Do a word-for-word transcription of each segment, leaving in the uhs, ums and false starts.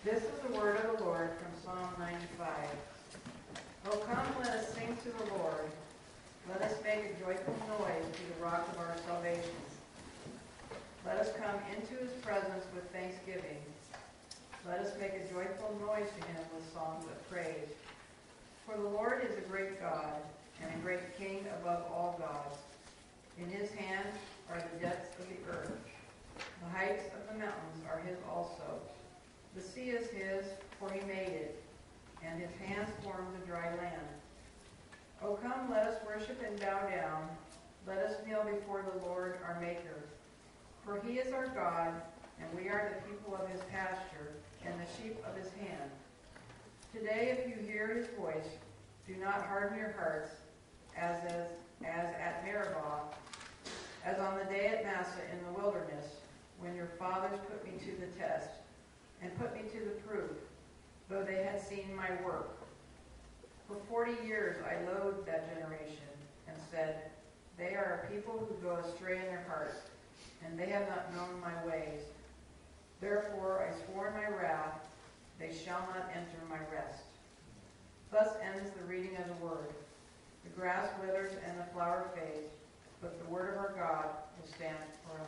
This is the word of the Lord from Psalm ninety-five. Oh, come, let us sing to the Lord. Let us make a joyful noise to the rock of our salvation. Let us come into his presence with thanksgiving. Let us make a joyful noise to him with songs of praise. For the Lord is a great God and a great King above all gods. In his hand are the depths of the earth. The heights of the mountains are his also. The sea is his, for he made it, and his hands formed the dry land. O come, let us worship and bow down. Let us kneel before the Lord our Maker. For he is our God, and we are the people of his pasture, and the sheep of his hand. Today, if you hear his voice, do not harden your hearts, as, as, as at Meribah, as on the day at Massah in the wilderness, when your fathers put me to the test, and put me to the proof, though they had seen my work. For forty years I loathed that generation, and said, they are a people who go astray in their hearts, and they have not known my ways. Therefore I swore in my wrath, they shall not enter my rest. Thus ends the reading of the word. The grass withers and the flower fades, but the word of our God will stand forever.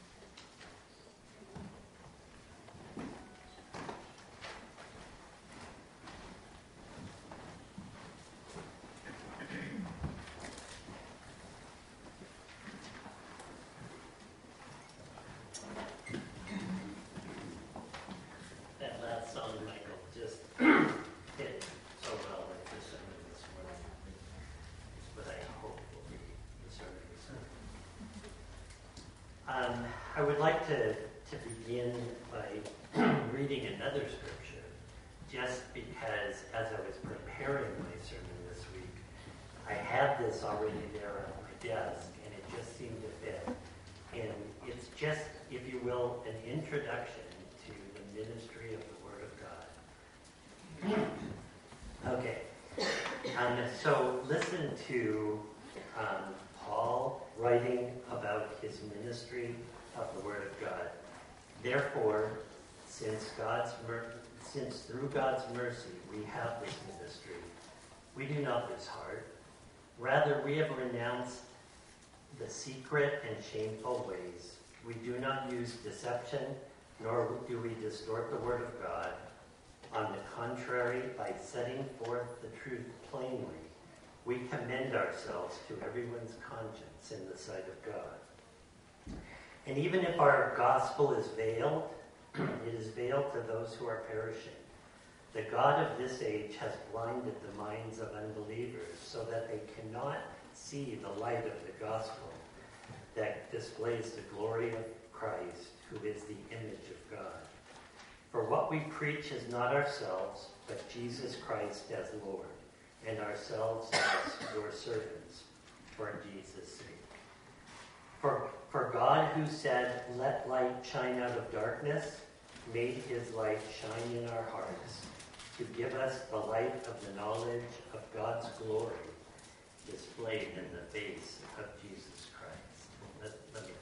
Um, I would like to, to begin by reading another scripture, just because as I was preparing my sermon this week, I had this already there on my desk, and it just seemed to fit. And it's just, if you will, an introduction to the ministry of the Word of God. Okay, um, so listen to um, Paul writing about his ministry of the Word of God. Therefore, since God's mer- since through God's mercy we have this ministry, we do not lose heart. Rather, we have renounced the secret and shameful ways. We do not use deception, nor do we distort the Word of God. On the contrary, by setting forth the truth plainly, we commend ourselves to everyone's conscience in the sight of God. And even if our gospel is veiled, it is veiled to those who are perishing. The God of this age has blinded the minds of unbelievers so that they cannot see the light of the gospel that displays the glory of Christ, who is the image of God. For what we preach is not ourselves, but Jesus Christ as Lord, and ourselves as your servants for Jesus' sake. For, for God, who said, let light shine out of darkness, made his light shine in our hearts to give us the light of the knowledge of God's glory displayed in the face of Jesus Christ. Let, let me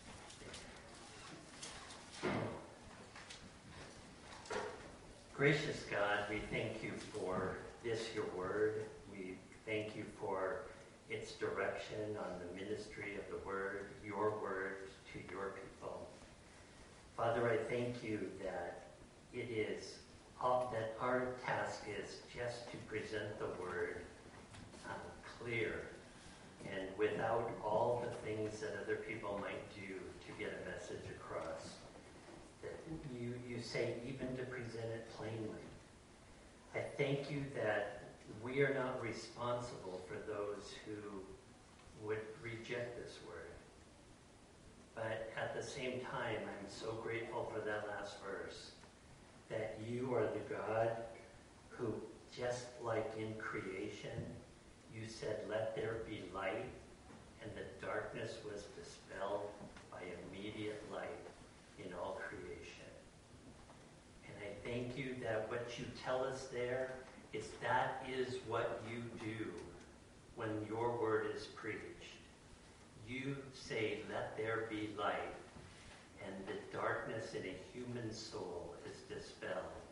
pray. Gracious God, we thank you for this, your word. We thank you for its direction on the ministry of the word, your word to your people. Father, I thank you that it is, all, that our task is just to present the word um, clear and without all the things that other people might do to get a message across. That you, you say even to present it plainly. I thank you that we are not responsible for those who would reject this word. But at the same time, I'm so grateful for that last verse, that you are the God who, just like in creation, you said, let there be light, and the darkness was dispelled by immediate light in all creation. And I thank you that what you tell us there is that is what you do when your word is preached. You say, let there be light, and the darkness in a human soul is dispelled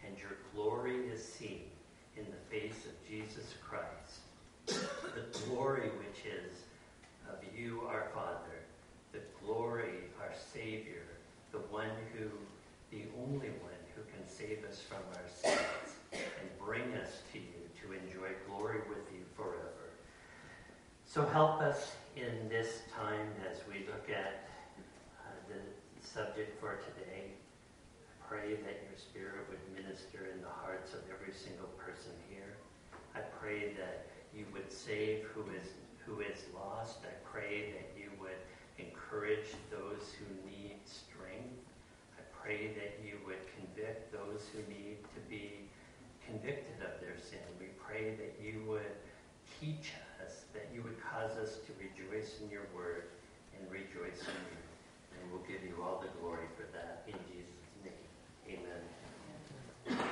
and your glory is seen in the face of Jesus Christ. The glory which is of you, our Father, the glory, our Savior, the one who, the only one who can save us from our sins and bring us to you to enjoy glory with you forever. So help us in this time as we look at uh, the subject for today. I pray that your Spirit would minister in the hearts of every single person here. I pray that you would save who is who is lost. I pray that you would encourage those who need strength. I pray that you would convict those who need to be convicted of their sin. We pray that you would teach us, that you would cause us to rejoice in your word and rejoice in you. And we'll give you all the glory for that in Jesus' name. Amen.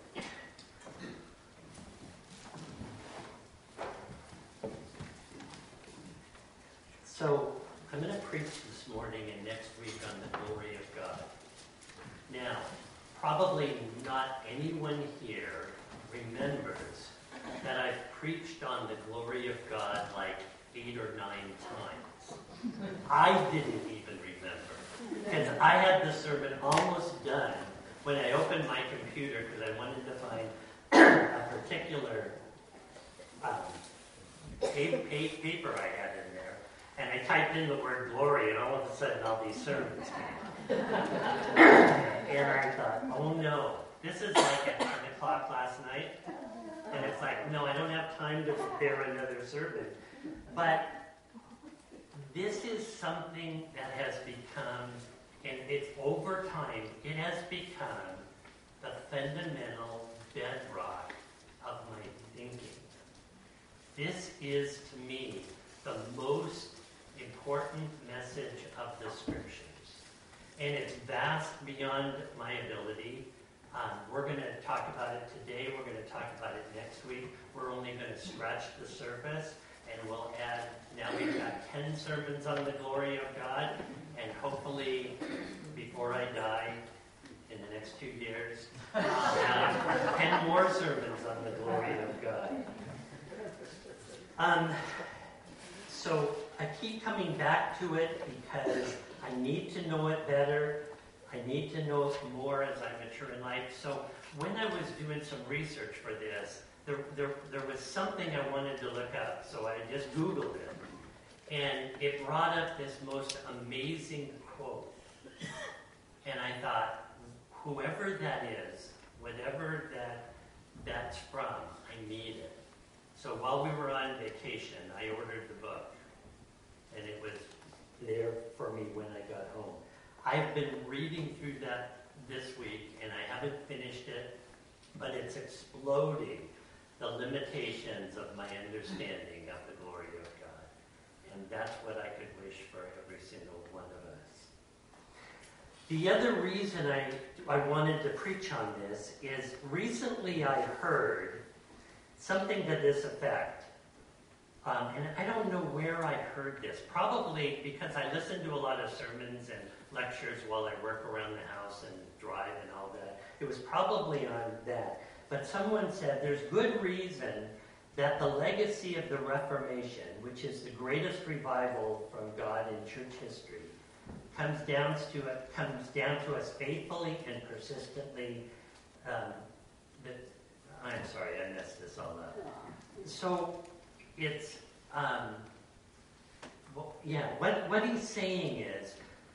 So I'm going to preach this morning and next week on the glory of God. Now, probably not anyone here remembers that I've preached on the glory of God like eight or nine times. I didn't even remember, because I had the sermon almost done when I opened my computer because I wanted to find a particular um, paper I had in there. And I typed in the word glory, and all of a sudden all these sermons came up. And I thought, oh no, this is like at ten o'clock last night. And it's like, no, I don't have time to prepare another sermon. But this is something that has become, and it's over time, it has become the fundamental bedrock of my thinking. This is, to me, the most important message of the Scriptures. And it's vast beyond my ability. Um, we're going to talk about it today. We're going to talk about it next week. We're only going to scratch the surface, and we'll add, now we've got ten sermons on the glory of God, and hopefully before I die in the next two years, I'll have ten more sermons on the glory of God. Um, so I keep coming back to it because I need to know it better. I need to know it more as I mature in life. So when I was doing some research for this, there, there, there was something I wanted to look up. So I just Googled it. And it brought up this most amazing quote. And I thought, whoever that is, whatever that that's from, I need it. So while we were on vacation, I ordered the book. And it was there for me when I got home. I've been reading through that this week, and I haven't finished it, but it's exploding the limitations of my understanding of the glory of God. And that's what I could wish for every single one of us. The other reason I, I wanted to preach on this is recently I heard something to this effect. Um, and I don't know where I heard this. Probably because I listen to a lot of sermons and lectures while I work around the house and drive and all that. It was probably on that. But someone said there's good reason that the legacy of the Reformation, which is the greatest revival from God in church history, comes down to it comes down to us faithfully and persistently. Um, the, I'm sorry, I messed this all up. So it's um, well, yeah. What what he's saying is,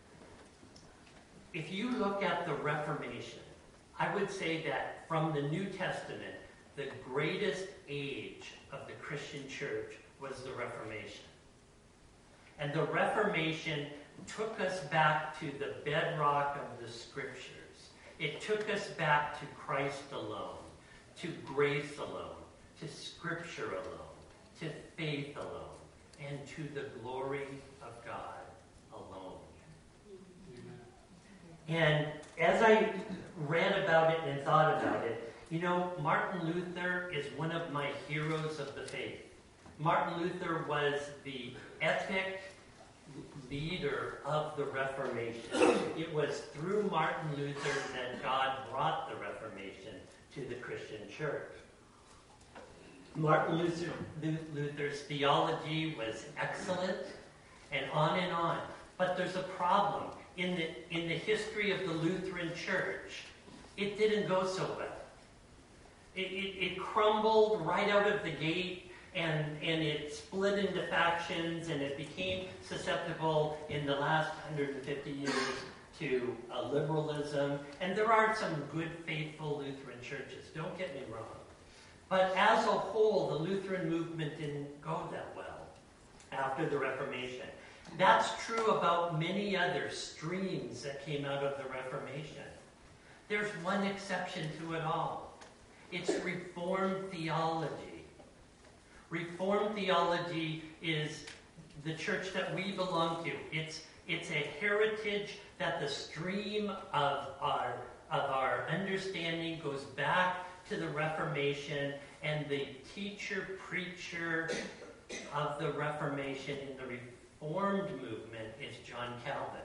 if you look at the Reformation, I would say that from the New Testament, the greatest age of the Christian church was the Reformation. And the Reformation took us back to the bedrock of the Scriptures. It took us back to Christ alone, to grace alone, to Scripture alone, to faith alone, and to the glory of God alone. And as I read about it and thought about it, you know, Martin Luther is one of my heroes of the faith. Martin Luther was the epic, leader of the Reformation. It was through Martin Luther that God brought the Reformation to the Christian church. Martin Luther, Luther's theology was excellent, and on and on. But there's a problem. In the, in the history of the Lutheran Church, it didn't go so well. It, it, it crumbled right out of the gate, and, and it split into factions, and it became susceptible in the last one hundred fifty years to uh, liberalism. And there are some good, faithful Lutheran churches, don't get me wrong. But as a whole, the Lutheran movement didn't go that well after the Reformation. That's true about many other streams that came out of the Reformation. There's one exception to it all. It's Reformed theology. Reformed theology is the church that we belong to. It's, it's a heritage that the stream of our, of our understanding goes back to the Reformation, and the teacher, preacher of the Reformation in the Reformed movement is John Calvin.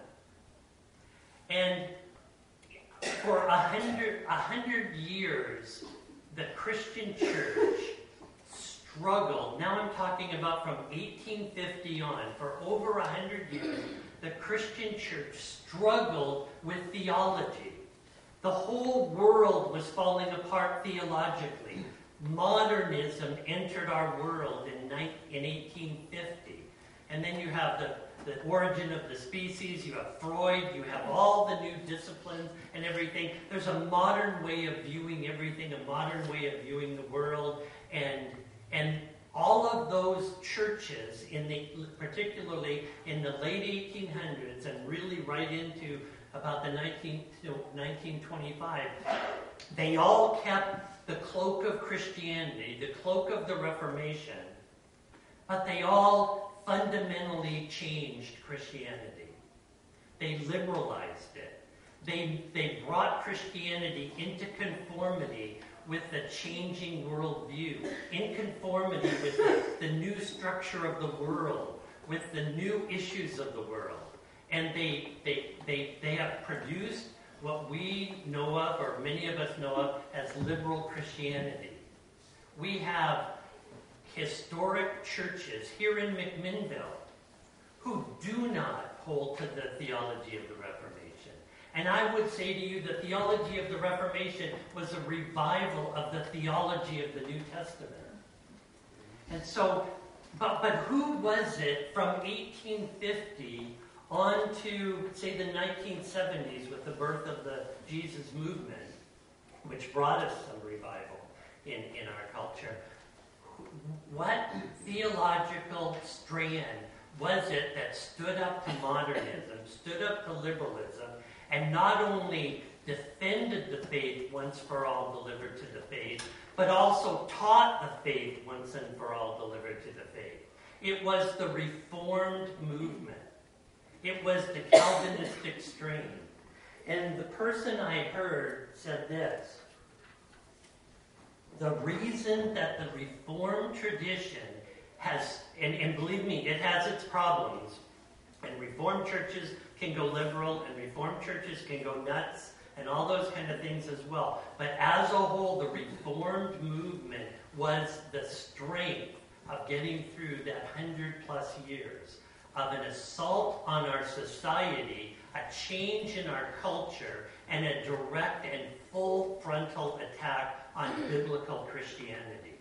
And for a hundred, a hundred years, the Christian church struggled. Now I'm talking about from eighteen fifty on. For over a hundred years, the Christian church struggled with theology. The whole world was falling apart theologically. Modernism entered our world in, in eighteen fifty. And then you have the, the origin of the species, you have Freud, you have all the new disciplines and everything. There's a modern way of viewing everything, a modern way of viewing the world. And, and all of those churches, in the, particularly in the late eighteen hundreds and really right into about the nineteen twenty-five, they all kept the cloak of Christianity, the cloak of the Reformation, but they all fundamentally changed Christianity. They liberalized it. They, they brought Christianity into conformity with the changing worldview, in conformity with the, the new structure of the world, with the new issues of the world. And they, they, they, they have produced what we know of, or many of us know of, as liberal Christianity. We have historic churches here in McMinnville who do not hold to the theology of the Reformation. And I would say to you, the theology of the Reformation was a revival of the theology of the New Testament. And so, but, but who was it from eighteen fifty on to, say, the nineteen seventies with the birth of the Jesus movement, which brought us some revival in, in our culture? What theological strand was it that stood up to modernism, stood up to liberalism, and not only defended the faith once for all delivered to the faith, but also taught the faith once and for all delivered to the faith? It was the Reformed movement. It was the Calvinistic strain. And the person I heard said this: the reason that the Reformed tradition has, and, and believe me, it has its problems, and Reformed churches can go liberal, and Reformed churches can go nuts, and all those kind of things as well. But as a whole, the Reformed movement was the strength of getting through that hundred plus years of an assault on our society, a change in our culture, and a direct and full frontal attack on biblical Christianity.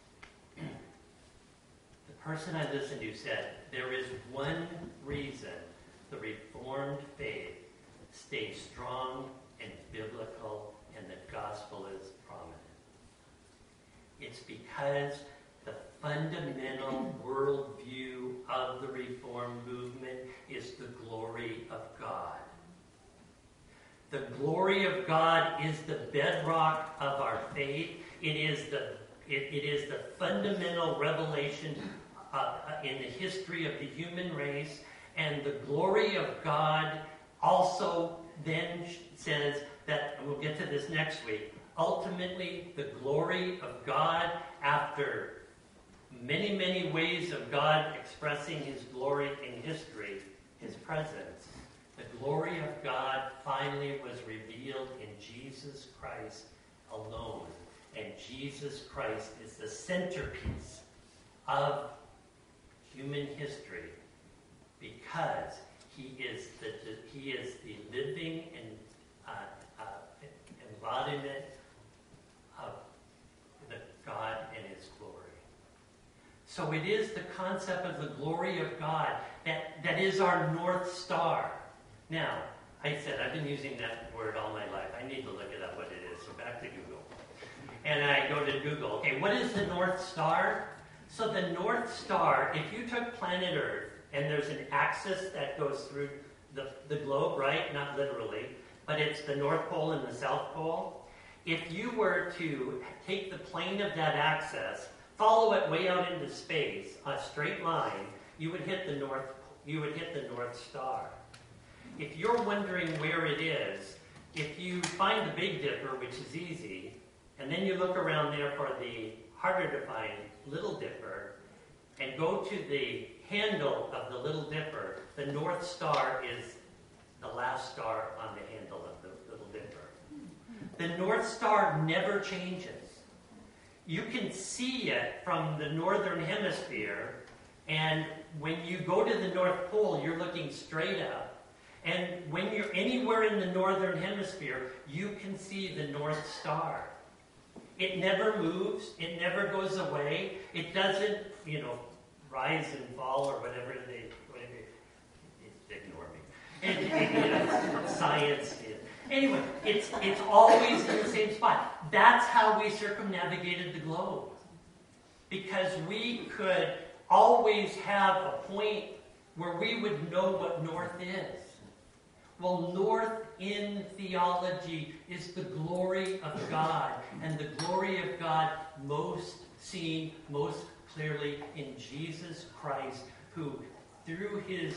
The person I listened to said, there is one reason the Reformed faith stays strong and biblical and the gospel is prominent. It's because the fundamental worldview of the Reformed movement is the glory of God. The glory of God is the bedrock of our faith. It is the, it, it is the fundamental revelation uh, in the history of the human race. And the glory of God also then says that, and we'll get to this next week, ultimately the glory of God, after many, many ways of God expressing his glory in history, his presence. The glory of God finally was revealed in Jesus Christ alone. And Jesus Christ is the centerpiece of human history because he is the, he is the living and uh, uh, embodiment of the God and his glory. So it is the concept of the glory of God that, that is our North Star. Now, I said I've been using that word all my life. I need to look it up what it is. So back to Google. And I go to Google. Okay, what is the North Star? So the North Star, if you took planet Earth, and there's an axis that goes through the, the globe, right? Not literally, but it's the North Pole and the South Pole. If you were to take the plane of that axis, follow it way out into space, a straight line, you would hit the North, you would hit the North Star. If you're wondering where it is, if you find the Big Dipper, which is easy, and then you look around there for the harder to find Little Dipper, and go to the handle of the Little Dipper, the North Star is the last star on the handle of the Little Dipper. The North Star never changes. You can see it from the northern hemisphere, and when you go to the North Pole, you're looking straight up. And when you're anywhere in the northern hemisphere, you can see the North Star. It never moves. It never goes away. It doesn't, you know, rise and fall or whatever they, whatever, ignore me. And, and, you know, science is. Anyway, it's, it's always in the same spot. That's how we circumnavigated the globe. Because we could always have a point where we would know what north is. Well, north in theology is the glory of God, and the glory of God most seen, most clearly in Jesus Christ, who through his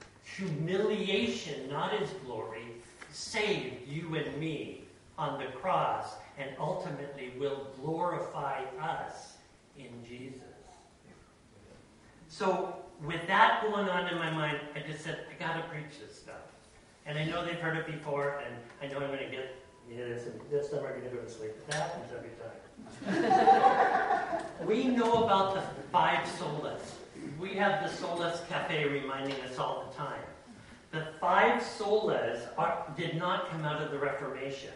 humiliation, not his glory, saved you and me on the cross, and ultimately will glorify us in Jesus. So, with that going on in my mind, I just said, I gotta preach this stuff. And I know they've heard it before, and I know I'm going to get this, and this time I'm going to go to sleep. That happens every time. We know about the five solas. We have the Solas Cafe reminding us all the time. The five solas are, did not come out of the Reformation,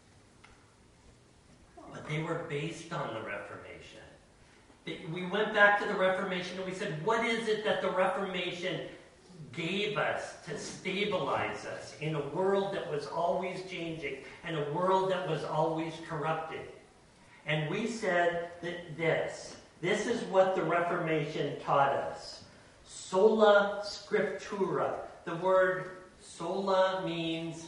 but they were based on the Reformation. They, we went back to the Reformation and we said, what is it that the Reformation gave us to stabilize us in a world that was always changing and a world that was always corrupted? And we said that this, this is what the Reformation taught us. Sola Scriptura. The word sola means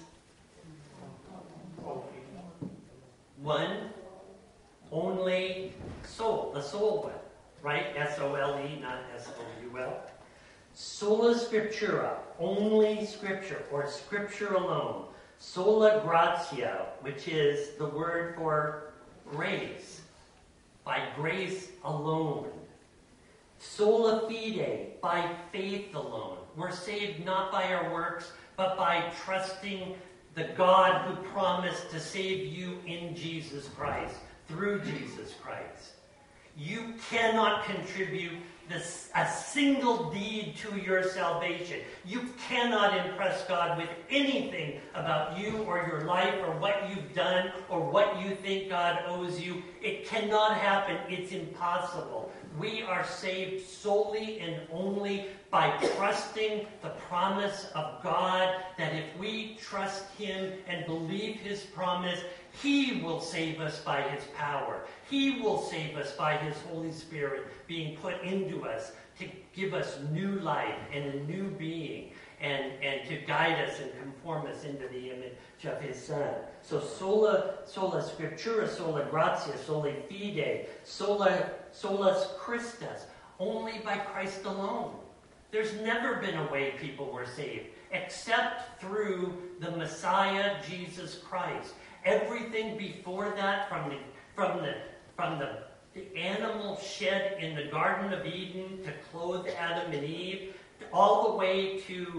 one, only, soul, the soul one, right? S O L E, not S O U L. Sola Scriptura, only Scripture, or Scripture alone. Sola Gratia, which is the word for grace, by grace alone. Sola Fide, by faith alone. We're saved not by our works, but by trusting the God who promised to save you in Jesus Christ, through Jesus Christ. You cannot contribute this, a single deed to your salvation. You cannot impress God with anything about you or your life or what you've done or what you think God owes you. It cannot happen. It's impossible. We are saved solely and only by trusting the promise of God, that if we trust him and believe his promise, he will save us by his power. He will save us by his Holy Spirit being put into us to give us new life and a new being, and, and to guide us and conform us into the image of his Son. So sola, sola Scriptura, sola gratia, sola fide, sola, solus Christus, only by Christ alone. There's never been a way people were saved except through the Messiah, Jesus Christ. Everything before that, from the from the from the, the animal shed in the Garden of Eden to clothe Adam and Eve, all the way to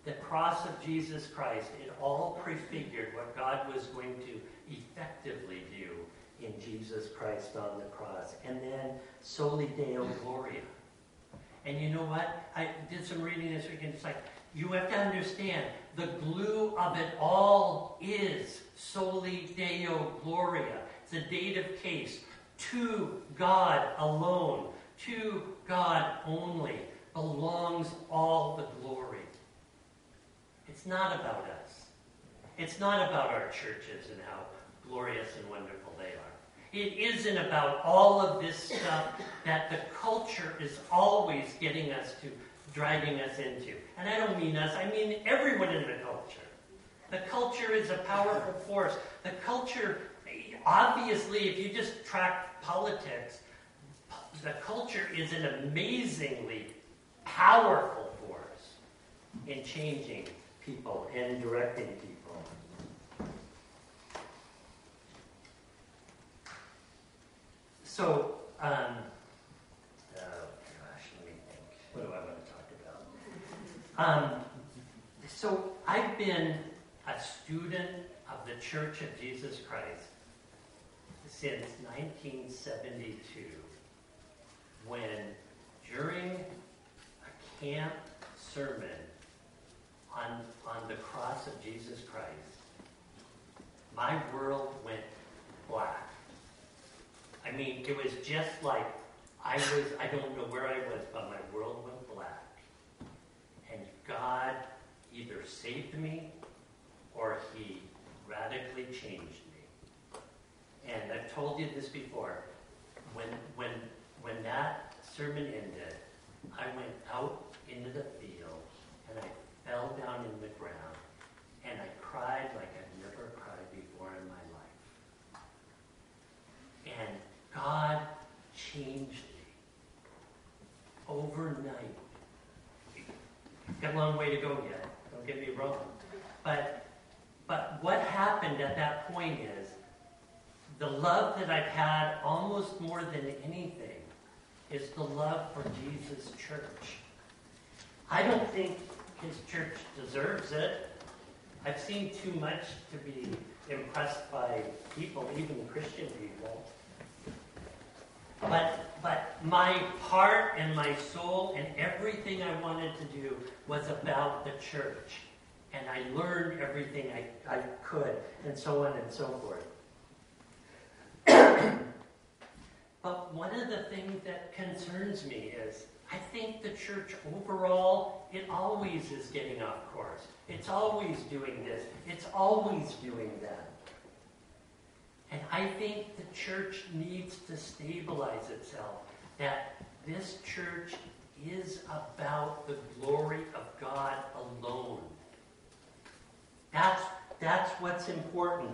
the cross of Jesus Christ, it all prefigured what God was going to effectively do in Jesus Christ on the cross. And then Soli Deo Gloria. And you know what? I did some reading this week, and it's like, you have to understand, the glue of it all is Soli Deo Gloria. It's a dative case. To God alone, to God only, belongs all the glory. It's not about us. It's not about our churches and how glorious and wonderful they are. It isn't about all of this stuff that the culture is always getting us to, dragging us into. And I don't mean us, I mean everyone in the culture. The culture is a powerful force. The culture, obviously, if you just track politics, the culture is an amazingly powerful force in changing people and directing people. So, um, oh gosh, let me think. What do I want to talk about? Um, so, I've been a student of the Church of Jesus Christ since nineteen seventy-two, when during a camp sermon on, on the cross of Jesus Christ, my world went black. I mean, it was just like I was, I don't know where I was, but my world went black. And God either saved me or he radically changed me. And I've told you this before. When, when, when that sermon ended, I went out into the field and I fell down in the ground and I cried like I'd never cried before in my life. And God changed me overnight. Got a long way to go yet, don't get me wrong. But, but what happened at that point is, the love that I've had almost more than anything is the love for Jesus' church. I don't think his church deserves it. I've seen too much to be impressed by people, even Christian people. But, but my heart and my soul and everything I wanted to do was about the church. And I learned everything I, I could, and so on and so forth. But one of the things that concerns me is, I think the church overall, it always is getting off course. It's always doing this. It's always doing that. And I think the church needs to stabilize itself, that this church is about the glory of God alone. That's, that's what's important.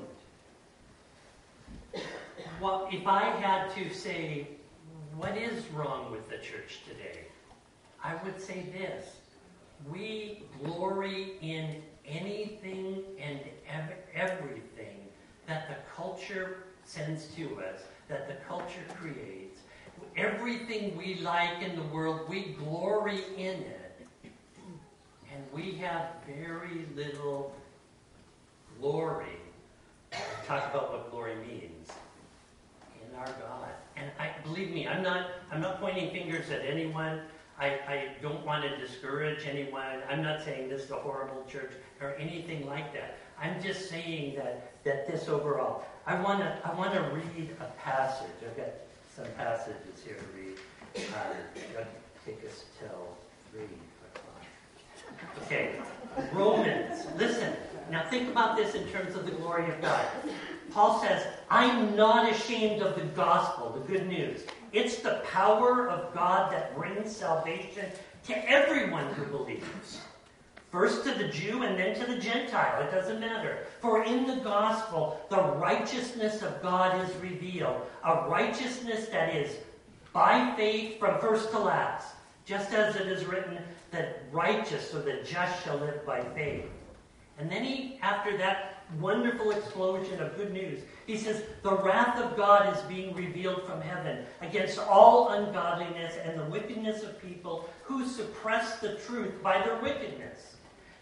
Well, if I had to say, what is wrong with the church today? I would say this. We glory in anything and ev- everything that the culture sends to us, that the culture creates. Everything we like in the world, we glory in it. And we have very little glory. Talk about what glory means in our God. And I believe me, I'm not I'm not pointing fingers at anyone. I, I don't want to discourage anyone. I'm not saying this is a horrible church or anything like that. I'm just saying that that this overall. I want to I want to read a passage. I've got some passages here to read. Uh, it'll take us till three o'clock. Okay, Romans. Listen. Now think about this in terms of the glory of God. Paul says, I'm not ashamed of the gospel, the good news. It's the power of God that brings salvation to everyone who believes. First to the Jew and then to the Gentile. It doesn't matter. For in the gospel, the righteousness of God is revealed. A righteousness that is by faith from first to last. Just as it is written, the righteous or the just shall live by faith. And then he, after that wonderful explosion of good news, he says, the wrath of God is being revealed from heaven against all ungodliness and the wickedness of people who suppress the truth by their wickedness.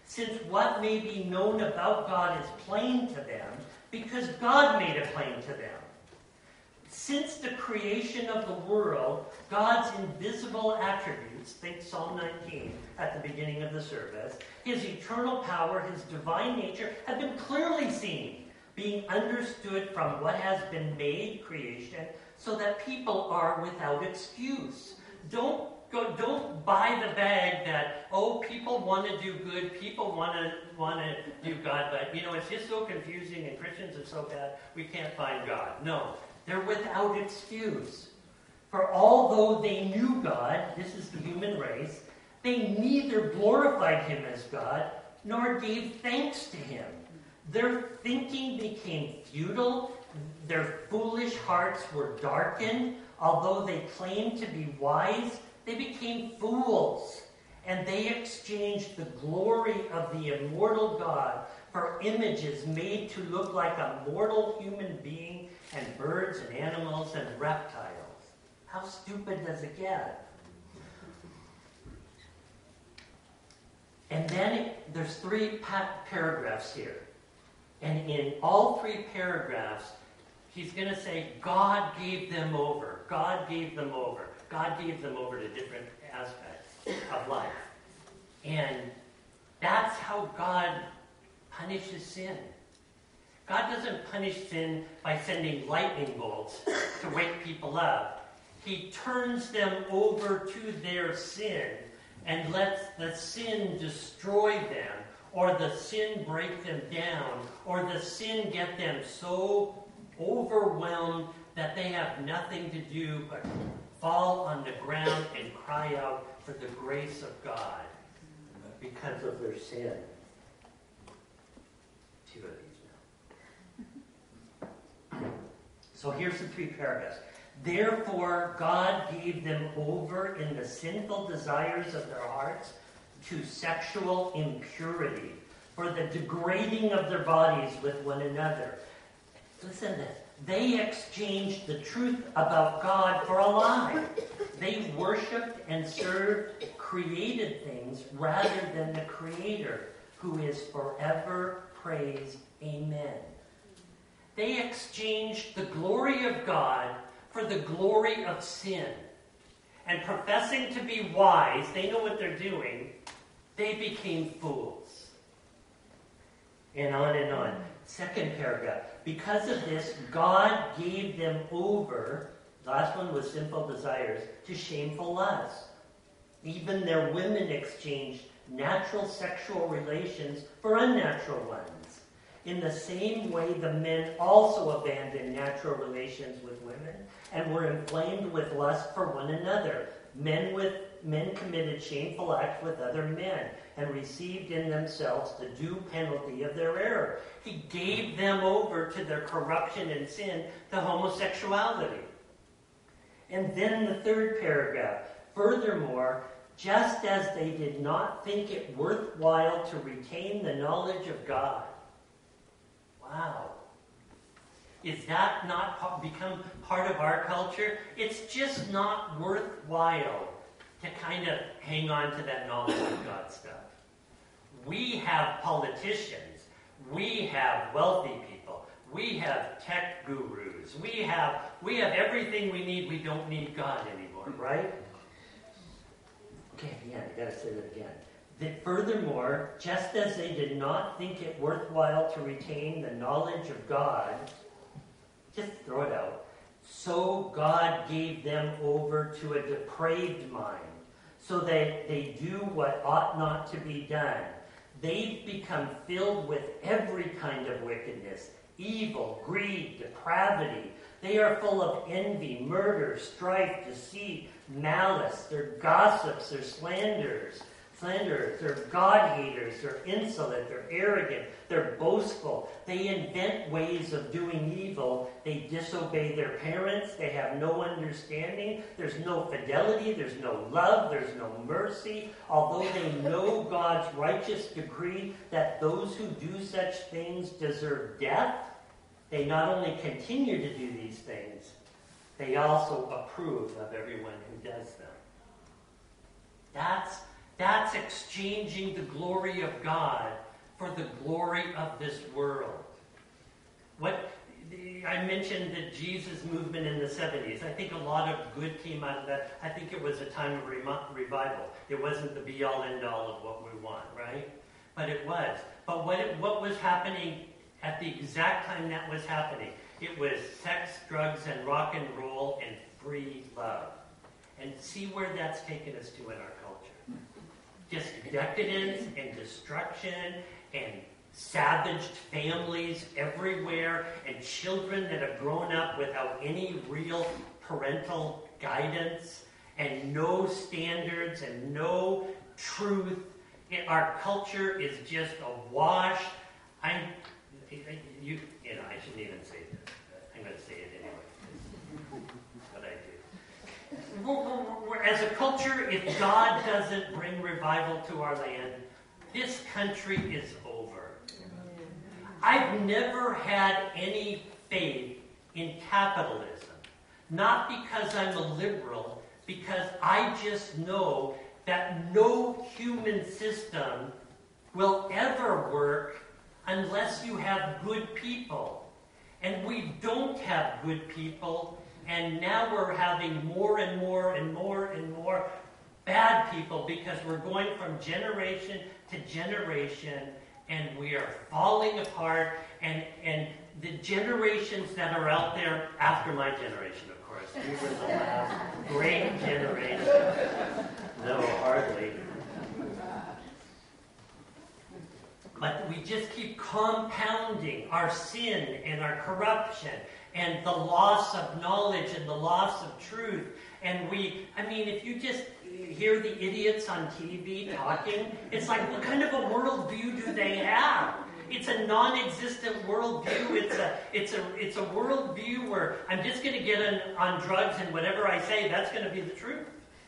since what may be known about God is plain to them, because God made it plain to them. Since the creation of the world, God's invisible attributes, think Psalm nineteen at the beginning of the service, his eternal power, his divine nature, have been clearly seen, being understood from what has been made, creation, so that people are without excuse. Don't go, don't buy the bag that, oh, people want to do good, people want to want to do God, but, you know, it's just so confusing and Christians are so bad, we can't find God. No, they're without excuse. For although they knew God, this is the human race, they neither glorified him as God, nor gave thanks to him. Their thinking became futile, their foolish hearts were darkened. Although they claimed to be wise, they became fools, and they exchanged the glory of the immortal God for images made to look like a mortal human being and birds and animals and reptiles. How stupid does it get? And then it, there's three pa- paragraphs here. And in all three paragraphs, he's going to say, God gave them over. God gave them over. God gave them over to different aspects of life. And that's how God punishes sin. God doesn't punish sin by sending lightning bolts to wake people up. He turns them over to their sin and lets the sin destroy them, or the sin break them down, or the sin get them so overwhelmed that they have nothing to do but fall on the ground and cry out for the grace of God because of their sin. Two of these now. So here's the three paragraphs. Therefore, God gave them over in the sinful desires of their hearts to sexual impurity, for the degrading of their bodies with one another. Listen to this. They exchanged the truth about God for a lie. They worshipped and served created things rather than the Creator, who is forever praised. Amen. They exchanged the glory of God for the glory of sin. And professing to be wise, they know what they're doing, they became fools. And on and on. Second paragraph. Because of this, God gave them over, the last one was sinful desires, to shameful lusts. Even their women exchanged natural sexual relations for unnatural ones. In the same way, the men also abandoned natural relations with women and were inflamed with lust for one another. Men with men committed shameful acts with other men and received in themselves the due penalty of their error. He gave them over to their corruption and sin, to homosexuality. And then the third paragraph. Furthermore, just as they did not think it worthwhile to retain the knowledge of God. Wow. Is that not become part of our culture? It's just not worthwhile to kind of hang on to that knowledge of God stuff. We have politicians. We have wealthy people. We have tech gurus. We have we have everything we need. We don't need God anymore, right? Okay, yeah, I gotta say that again. That furthermore, just as they did not think it worthwhile to retain the knowledge of God, just throw it out, so God gave them over to a depraved mind, so that they do what ought not to be done. They've become filled with every kind of wickedness, evil, greed, depravity. They are full of envy, murder, strife, deceit, malice. They're gossips, they're slanderers. Slanderers, they're God-haters, they're insolent, they're arrogant, they're boastful. They invent ways of doing evil. They disobey their parents. They have no understanding. There's no fidelity. There's no love. There's no mercy. Although they know God's righteous decree that those who do such things deserve death, they not only continue to do these things, they also approve of everyone who does them. That's That's exchanging the glory of God for the glory of this world. What I mentioned the Jesus movement in the seventies. I think a lot of good came out of that. I think it was a time of revival. It wasn't the be-all, end-all of what we want, right? But it was. But what it, what was happening at the exact time that was happening? It was sex, drugs, and rock and roll and free love. And see where that's taken us to in our culture. Just decadence and destruction and savaged families everywhere and children that have grown up without any real parental guidance and no standards and no truth. It, our culture is just awash. I'm, you, you know, I shouldn't even say this. I'm going to say it anyway. What I do. We're, we're, we're, as a culture, if God doesn't bring revival to our land, this country is over. I've never had any faith in capitalism. Not because I'm a liberal, because I just know that no human system will ever work unless you have good people. And we don't have good people, and now we're having more and more and more and more bad people because we're going from generation to generation, and we are falling apart, and, and the generations that are out there after my generation, of course, we were the last great generation. No, hardly. But we just keep compounding our sin and our corruption and the loss of knowledge and the loss of truth. And we, I mean, if you just hear the idiots on T V talking, it's like, what kind of a worldview do they have? It's a non-existent worldview. It's a, it's a, it's a worldview where I'm just going to get on, on drugs, and whatever I say, that's going to be the truth.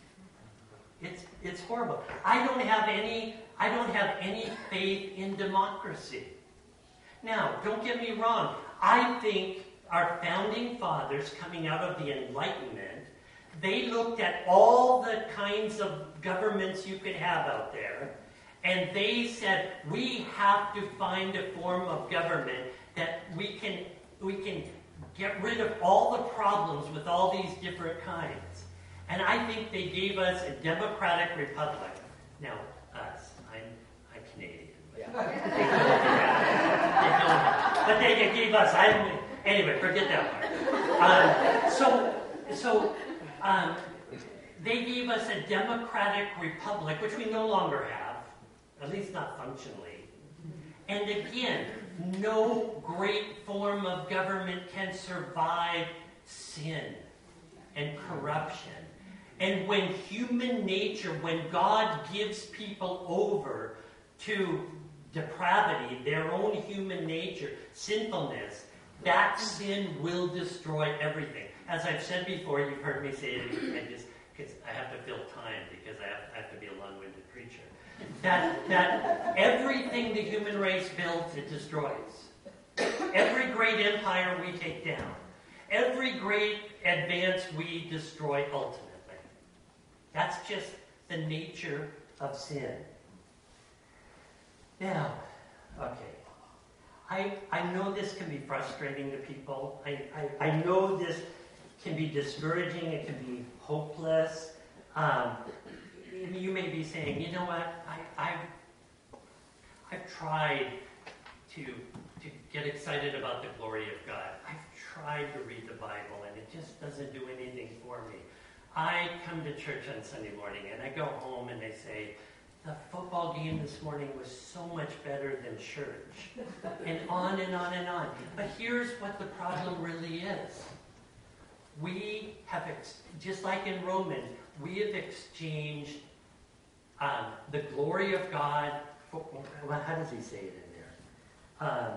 It's, it's horrible. I don't have any, I don't have any faith in democracy. Now, don't get me wrong. I think our founding fathers, coming out of the Enlightenment, they looked at all the kinds of governments you could have out there, and they said, we have to find a form of government that we can, we can get rid of all the problems with all these different kinds. And I think they gave us a democratic republic. Now, us, I'm, I'm Canadian. Yeah. They don't, they don't, but they gave us, I'm, anyway, forget that part. Um, so, so, Um, they gave us a democratic republic, which we no longer have, at least not functionally. And again, no great form of government can survive sin and corruption. And when human nature, when God gives people over to depravity, their own human nature, sinfulness, that sin will destroy everything. As I've said before, you've heard me say it, I just, because I have to fill time, because I have, I have to be a long-winded preacher. That, that everything the human race builds, it destroys. Every great empire we take down. Every great advance we destroy ultimately. That's just the nature of sin. Now, okay. I, I know this can be frustrating to people. I, I, I know this can be discouraging. It can be hopeless. Um, you may be saying, you know what, I, I've, I've tried to, to get excited about the glory of God. I've tried to read the Bible, and it just doesn't do anything for me. I come to church on Sunday morning, and I go home, and they say, the football game this morning was so much better than church. And on and on and on. But here's what the problem really is. We have, ex- just like in Romans, we have exchanged um, the glory of God for, well, how does he say it in there? Um,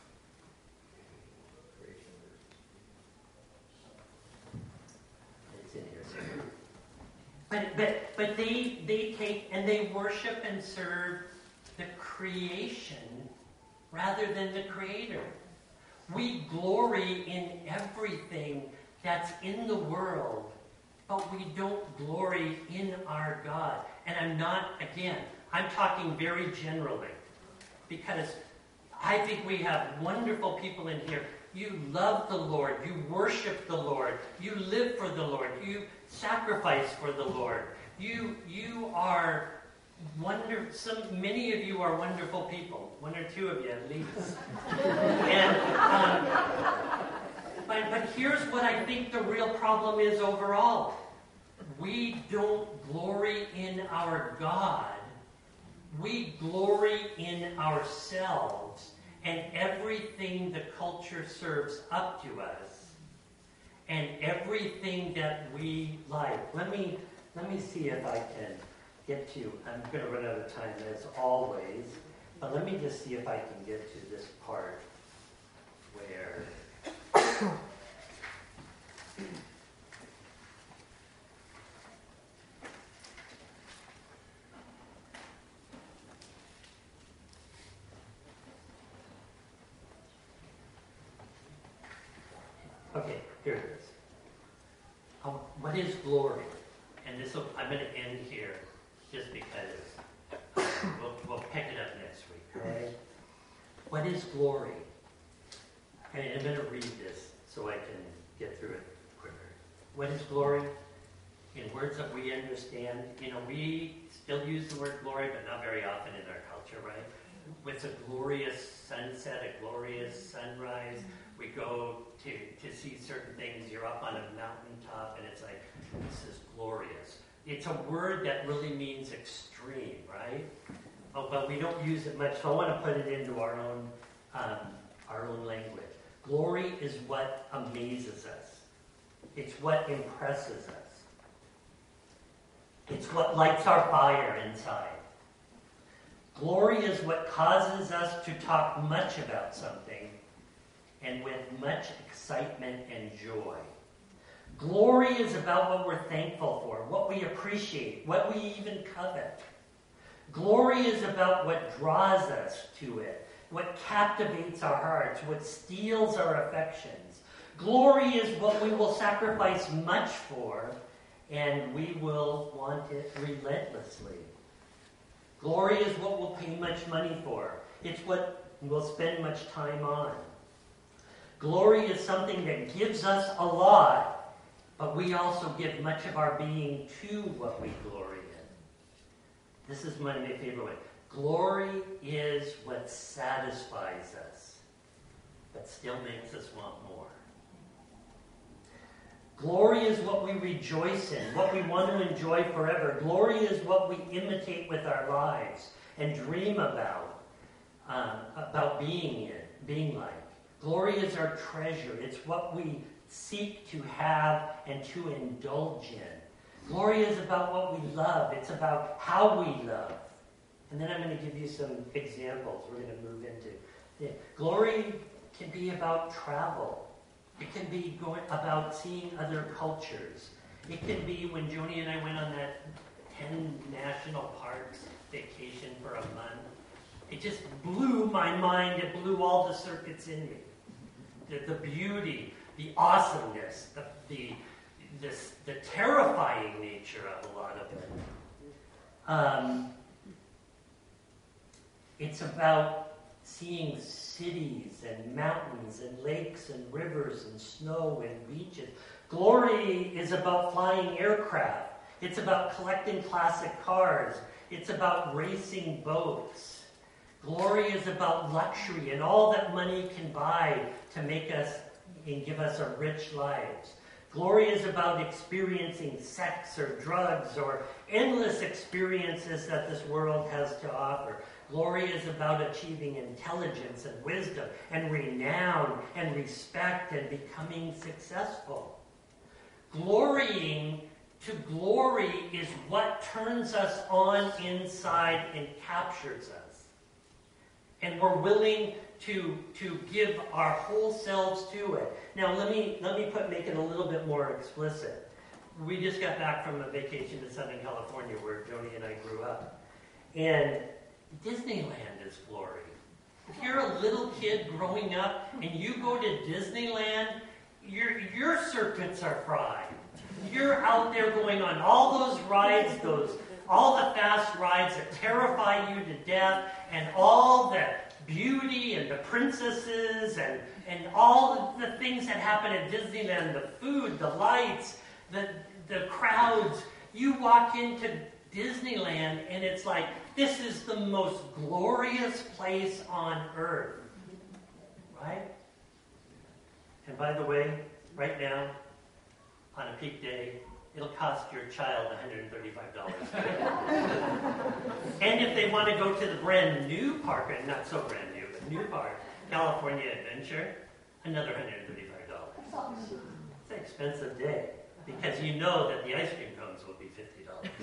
it's in here somewhere. But, but, but they, they take and they worship and serve the creation rather than the Creator. We glory in everything that's in the world, but we don't glory in our God. And I'm not, again, I'm talking very generally. Because I think we have wonderful people in here. You love the Lord. You worship the Lord. You live for the Lord. You sacrifice for the Lord. You you are wonder. Some many of you are wonderful people. One or two of you at least. and um, but but here's what I think the real problem is overall. We don't glory in our God. We glory in ourselves and everything the culture serves up to us and everything that we like. Let me let me see if I can get to, I'm going to run out of time as always, but let me just see if I can get to this part where okay, here it is. Um, what is glory? And this will, I'm going to end here just because um, we'll, we'll pick it up next week. Okay? What is glory? Okay, I'm going to read this so I can get through it quicker. What is glory? In words that we understand, you know, we still use the word glory, but not very often in our culture, right? With a glorious sunset, a glorious sunrise, we go to, to see certain things. You're up on a mountaintop, and it's like, this is glorious. It's a word that really means extreme, right? Oh, but we don't use it much, so I want to put it into our own, um, our own language. Glory is what amazes us. It's what impresses us. It's what lights our fire inside. Glory is what causes us to talk much about something and with much excitement and joy. Glory is about what we're thankful for, what we appreciate, what we even covet. Glory is about what draws us to it, what captivates our hearts, what steals our affections. Glory is what we will sacrifice much for, and we will want it relentlessly. Glory is what we'll pay much money for. It's what we'll spend much time on. Glory is something that gives us a lot, but we also give much of our being to what we glory in. This is one of my favorite ones. Glory is what satisfies us, but still makes us want more. Glory is what we rejoice in, what we want to enjoy forever. Glory is what we imitate with our lives and dream about, um, about being in, being like. Glory is our treasure. It's what we seek to have and to indulge in. Glory is about what we love. It's about how we love. And then I'm going to give you some examples we're going to move into. Yeah. Glory can be about travel. It can be going about seeing other cultures. It can be when Joni and I went on that ten national parks vacation for a month. It just blew my mind. It blew all the circuits in me. The, the beauty, the awesomeness, the, the, this, the terrifying nature of a lot of it. Um, it's about seeing cities and mountains and lakes and rivers and snow and beaches. Glory is about flying aircraft. It's about collecting classic cars. It's about racing boats. Glory is about luxury and all that money can buy to make us and give us a rich lives. Glory is about experiencing sex or drugs or endless experiences that this world has to offer. Glory is about achieving intelligence and wisdom and renown and respect and becoming successful. Glorying to glory is what turns us on inside and captures us. And we're willing to, to give our whole selves to it. Now let me let me put make it a little bit more explicit. We just got back from a vacation to Southern California where Joni and I grew up. And Disneyland is glory. If you're a little kid growing up and you go to Disneyland, your your circuits are fried. You're out there going on all those rides, those all the fast rides that terrify you to death, and all the beauty and the princesses and, and all the, the things that happen at Disneyland, the food, the lights, the, the crowds. You walk into Disneyland and it's like, this is the most glorious place on earth. Right? And by the way, right now, on a peak day, it'll cost your child one hundred thirty-five dollars. And if they want to go to the brand new park, and not so brand new, but new park, California Adventure, another one hundred thirty-five dollars. It's an expensive day, because you know that the ice cream cones will be fifty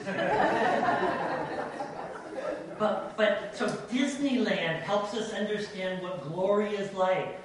dollars. but, but, so Disneyland helps us understand what glory is like.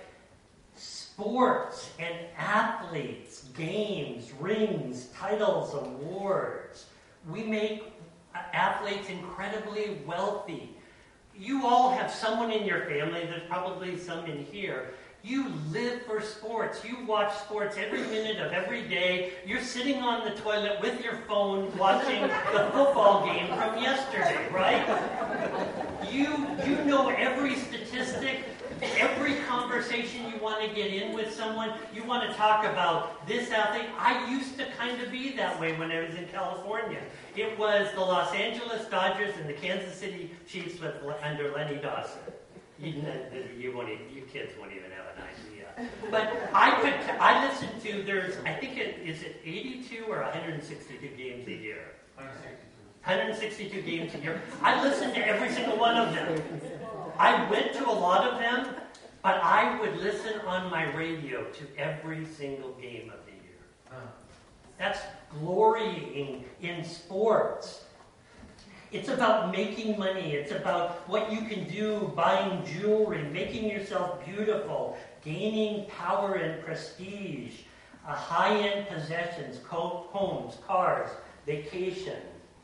Sports and athletes, games, rings, titles, awards. We make athletes incredibly wealthy. You all have someone in your family, there's probably some in here. You live for sports. You watch sports every minute of every day. You're sitting on the toilet with your phone watching the football game from yesterday, right? You, you know every statistic. Every conversation you want to get in with someone, you want to talk about this athlete. I used to kind of be that way when I was in California. It was the Los Angeles Dodgers and the Kansas City Chiefs with, under Lenny Dawson. You, you, won't even, you kids won't even have an idea. But I could, I listened to, there's, I think it, is it eighty-two or one hundred sixty-two games a year? one hundred sixty-two games a year. I listened to every single one of them. I went to a lot of them, but I would listen on my radio to every single game of the year. That's glorying in sports. It's about making money. It's about what you can do, buying jewelry, making yourself beautiful, gaining power and prestige, uh, high-end possessions, co- homes, cars, vacation.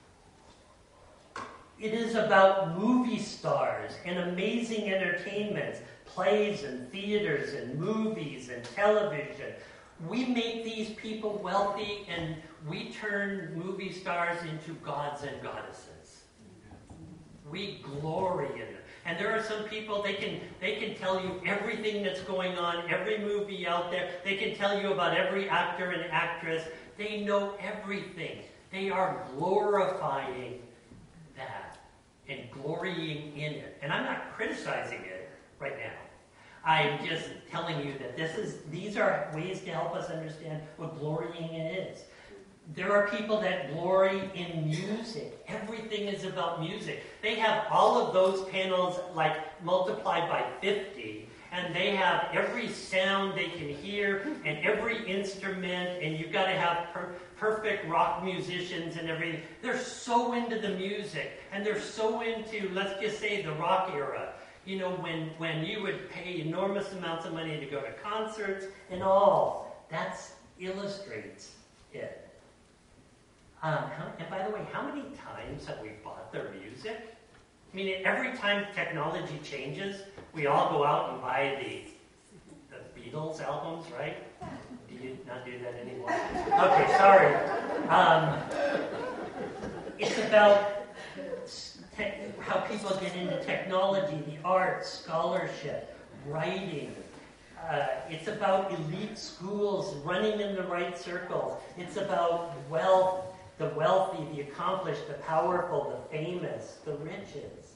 It is about movie stars and amazing entertainments, plays and theaters and movies and television. We make these people wealthy and we turn movie stars into gods and goddesses. We glory in them. And there are some people, they can they can tell you everything that's going on, every movie out there. They can tell you about every actor and actress. They know everything. They are glorifying that and glorying in it. And I'm not criticizing it right now. I'm just telling you that this is these are ways to help us understand what glorying in is. There are people that glory in music. Everything is about music. They have all of those panels like multiplied by fifty, and they have every sound they can hear and every instrument, and you've got to have per- perfect rock musicians and everything. They're so into the music, and they're so into, let's just say, the rock era. You know, when, when you would pay enormous amounts of money to go to concerts and all. That illustrates it. Um, how, and by the way, how many times have we bought their music? I mean, every time technology changes, we all go out and buy the, the Beatles albums, right? Do you not do that anymore? Okay, sorry. Um, it's about te- how people get into technology, the arts, scholarship, writing. Uh, it's about elite schools running in the right circles. It's about wealth. The wealthy, the accomplished, the powerful, the famous, the riches.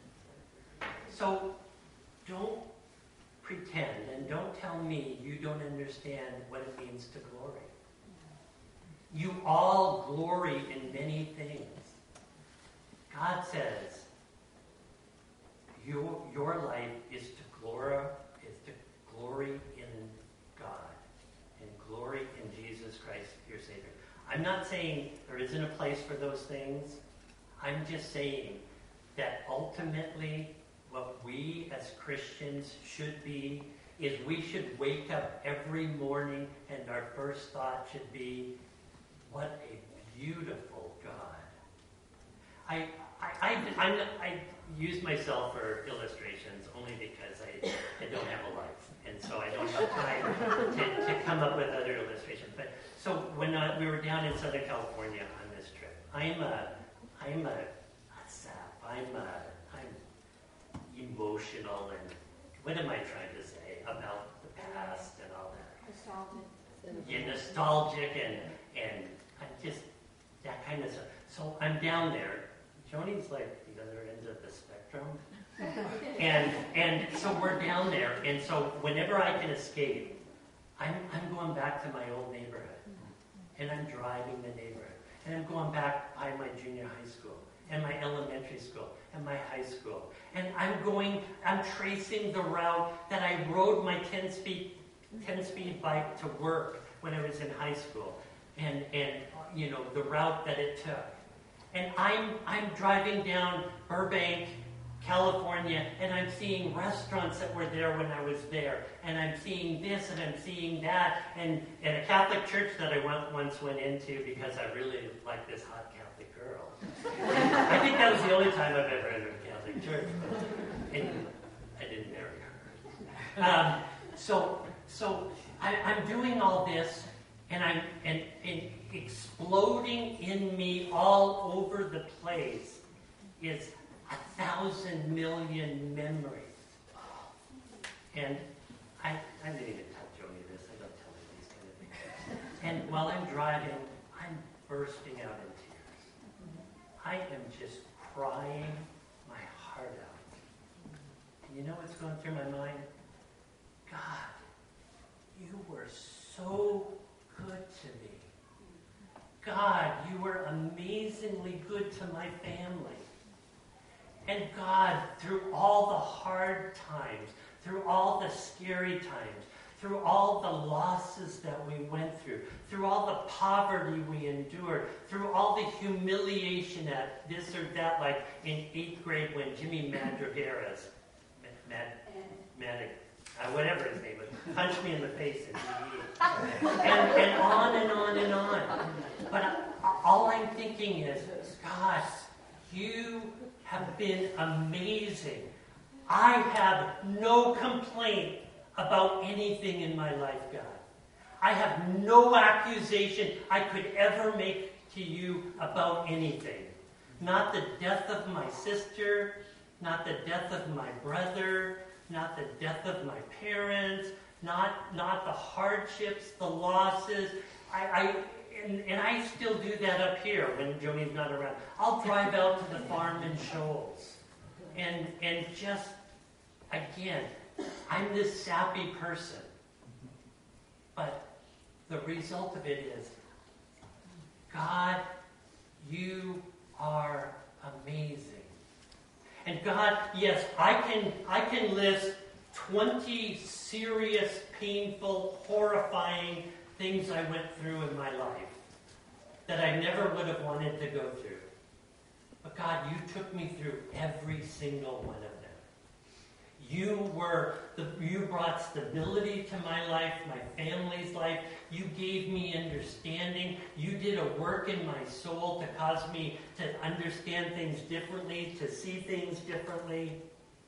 So don't pretend and don't tell me you don't understand what it means to glory. You all glory in many things. God says your, your life is to glory, is to glory in God and glory in Jesus Christ, your Savior. I'm not saying there isn't a place for those things. I'm just saying that ultimately what we as Christians should be is we should wake up every morning and our first thought should be, what a beautiful God. I I, I, I'm, I use myself for illustrations only because I, I don't have a life. And so I don't have time to, to come up with other illustrations. But so when uh, we were down in Southern California on this trip, I'm a I'm a, a sap. I'm a, I'm emotional, and what am I trying to say about the past and all that? Nostalgic. Yeah, nostalgic and and I just that kind of stuff. So I'm down there. Joni's like the other end of the spectrum, and and so we're down there. And so whenever I can escape, I'm I'm going back to my old neighborhood, and I'm driving the neighborhood, and I'm going back by my junior high school and my elementary school and my high school, and I'm going. I'm tracing the route that I rode my ten speed ten speed bike to work when I was in high school, and and you know the route that it took. And I'm I'm driving down Burbank, California, and I'm seeing restaurants that were there when I was there, and I'm seeing this and I'm seeing that, and at a Catholic church that I went, once went into because I really like this hot Catholic girl. I think that was the only time I've ever entered a Catholic church, but and I didn't marry her. Um, so so I, I'm doing all this, and I'm and, and exploding in me all over the place is a thousand million memories. And I, I didn't even tell Joni this. I don't tell her these kind of things. And while I'm driving, I'm bursting out in tears. I am just crying my heart out. And you know what's going through my mind? God, you were so good to me. God, you were amazingly good to my family. And God, through all the hard times, through all the scary times, through all the losses that we went through, through all the poverty we endured, through all the humiliation at this or that, like in eighth grade when Jimmy Madrigueras, Mad, Mad, uh, whatever his name was, punched me in the face in P E. And, and on and on and on. But I, all I'm thinking is, God, you have been amazing. I have no complaint about anything in my life, God. I have no accusation I could ever make to you about anything. Not the death of my sister, not the death of my brother, not the death of my parents, not, not the hardships, the losses. I, I and, and I still do that up here when Joni's not around. I'll drive out to the farm in Shoals. And, and just, again, I'm this sappy person. But the result of it is, God, you are amazing. And God, yes, I can I can list twenty serious, painful, horrifying things I went through in my life that I never would have wanted to go through. But God, you took me through every single one of them. You were the, you brought stability to my life, my family's life. You gave me understanding. You did a work in my soul to cause me to understand things differently, to see things differently.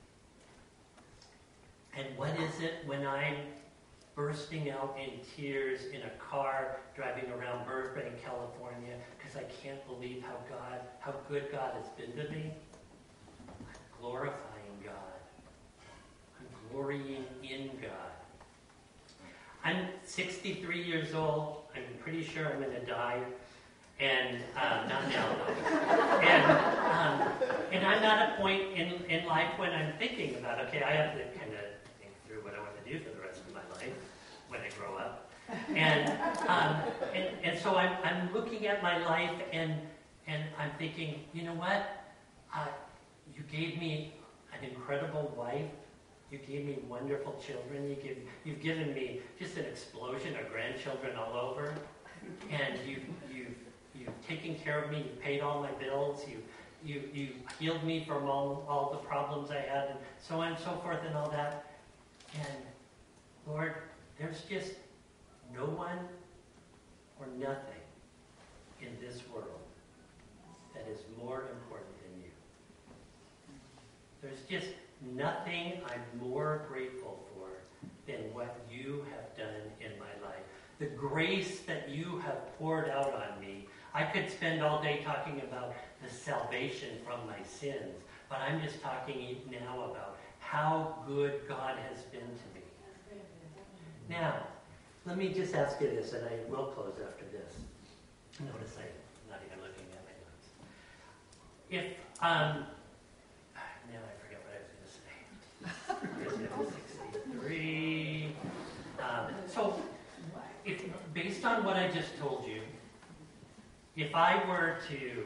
And what is it when I'm bursting out in tears in a car driving around Burbank, California, because I can't believe how God, how good God has been to me? I'm glorifying God. I'm glorying in God. I'm sixty-three years old. I'm pretty sure I'm going to die. And, um, not now, though. And, um, and I'm at a point in, in life when I'm thinking about, okay, I have to kind of think through what I want to do for the rest of my life when I grow up. And, um, and, and so I'm, I'm looking at my life and, and I'm thinking, you know what? Uh, you gave me an incredible wife. You gave me wonderful children. You give, you've given me just an explosion of grandchildren all over. And you've, you've, you've taken care of me. You've paid all my bills. You, you, you healed me from all, all the problems I had, and so on and so forth and all that. And Lord, there's just no one or nothing in this world that is more important than you. There's just nothing I'm more grateful for than what you have done in my life. The grace that you have poured out on me, I could spend all day talking about the salvation from my sins, but I'm just talking now about how good God has been to me. Now, let me just ask you this, and I will close after this. Notice I'm not even looking at my notes. If, um, now I forget what I was going to say. sixty-three. Um, so, if based on what I just told you, if I were to,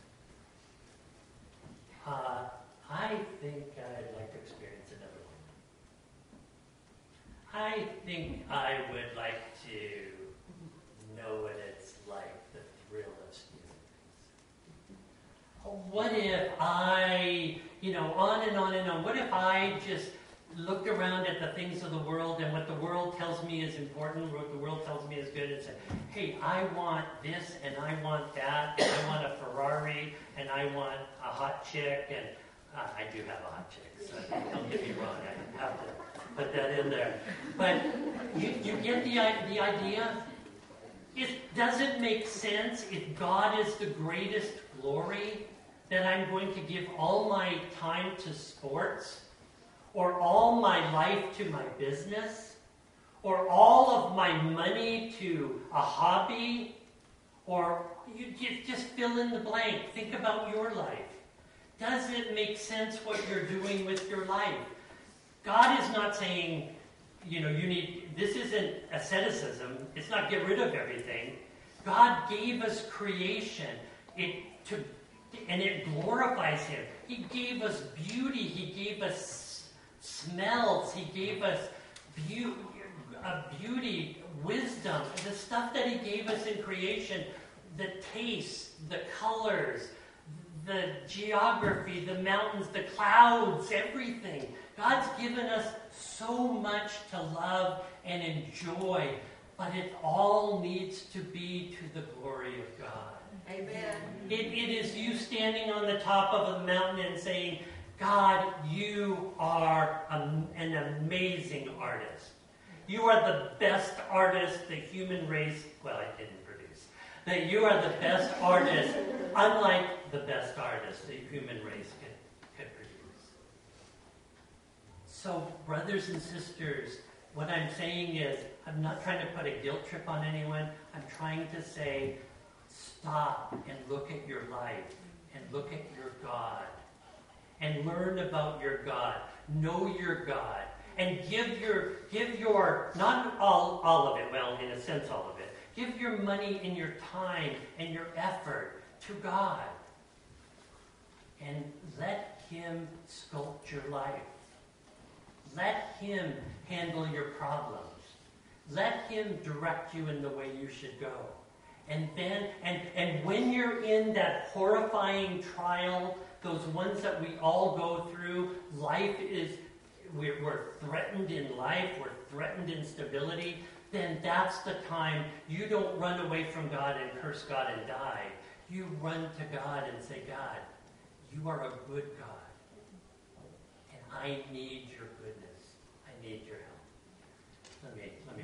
uh, I think I'd like to experience another one. I think I would like to know what it's like, the thrill of stealing things. What if I, you know, on and on and on, what if I just looked around at the things of the world and what the world tells me is important, what the world tells me is good, and said, hey, I want this, and I want that, and I want a Ferrari, and I want a hot chick, and uh, I do have a hot chick, so don't get me wrong, I have to put that in there. But you, you get the, the idea? It doesn't make sense if God is the greatest glory that I'm going to give all my time to sports, or all my life to my business, or all of my money to a hobby, or you just fill in the blank. Think about your life. Does it make sense what you're doing with your life? God is not saying, you know, you need, this isn't asceticism. It's not get rid of everything. God gave us creation it to, and it glorifies Him. He gave us beauty. He gave us smells. He gave us beauty, uh, beauty, wisdom, the stuff that He gave us in creation, the taste, the colors, the geography, the mountains, the clouds, everything. God's given us so much to love and enjoy, but it all needs to be to the glory of God. Amen. It, it is you standing on the top of a mountain and saying, God, you are a, an amazing artist. You are the best artist the human race, well, I didn't produce, that you are the best artist, unlike the best artist the human race could, could produce. So, brothers and sisters, what I'm saying is, I'm not trying to put a guilt trip on anyone. I'm trying to say, stop and look at your life and look at your God. And learn about your God. Know your God. And give your, give your, not all, all of it, well, in a sense all of it. Give your money and your time and your effort to God. And let Him sculpt your life. Let Him handle your problems. Let Him direct you in the way you should go. And then, and, and when you're in that horrifying trial, those ones that we all go through, life is, we're, we're threatened in life, we're threatened in stability, then that's the time you don't run away from God and curse God and die. You run to God and say, God, you are a good God, and I need your goodness. I need your help. Let me, let me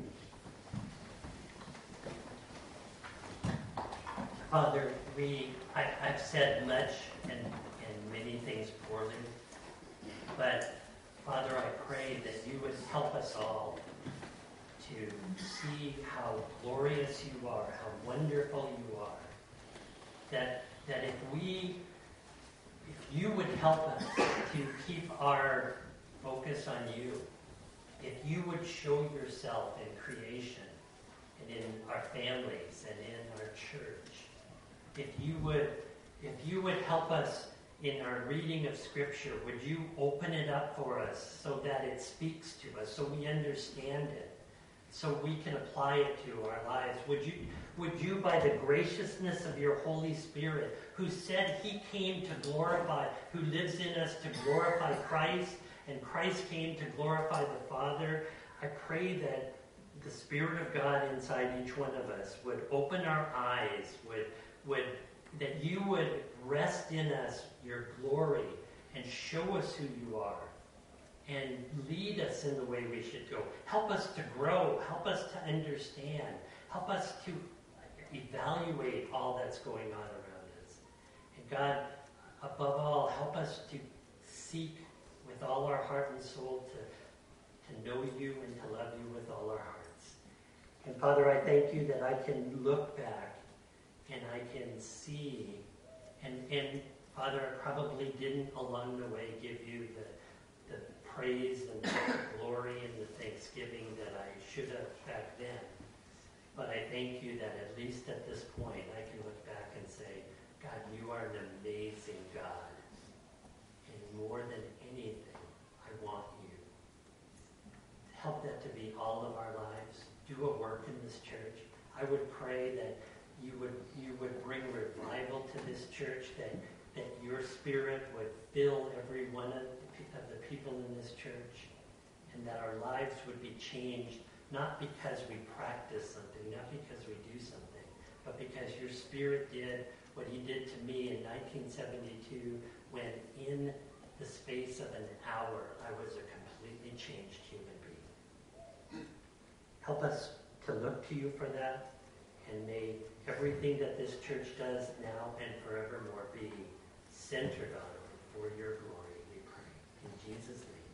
pray. Father, we, I, I've said much and, and many things poorly, but Father, I pray that you would help us all to see how glorious you are, how wonderful you are. That, that if we, if you would help us to keep our focus on you, if you would show yourself in creation and in our families and in our church, if you would, if you would help us in our reading of Scripture, would you open it up for us so that it speaks to us, so we understand it, so we can apply it to our lives? Would you, would you, by the graciousness of your Holy Spirit, who said He came to glorify, who lives in us to glorify Christ, and Christ came to glorify the Father, I pray that the Spirit of God inside each one of us would open our eyes, would would that you would rest in us your glory and show us who you are and lead us in the way we should go. Help us to grow. Help us to understand. Help us to, evaluate all that's going on around us. And God, above all, help us to seek with all our heart and soul to, to know you and to love you with all our hearts. And Father, I thank you that I can look back and I can see, and, and Father, I probably didn't along the way give you the, the praise and the glory and the thanksgiving that I should have back then. But I thank you that at least at this point I can look back and say, God, you are an amazing God. And more than anything, I want you. Help that to be all of our lives. Do a work in this church. I would pray that you would you would bring revival to this church, that, that your spirit would fill every one of the, pe- of the people in this church, and that our lives would be changed, not because we practice something, not because we do something, but because your spirit did what he did to me in nineteen seventy-two, when in the space of an hour, I was a completely changed human being. Help us to look to you for that, and may everything that this church does now and forevermore be centered on for your glory, we pray. In Jesus' name.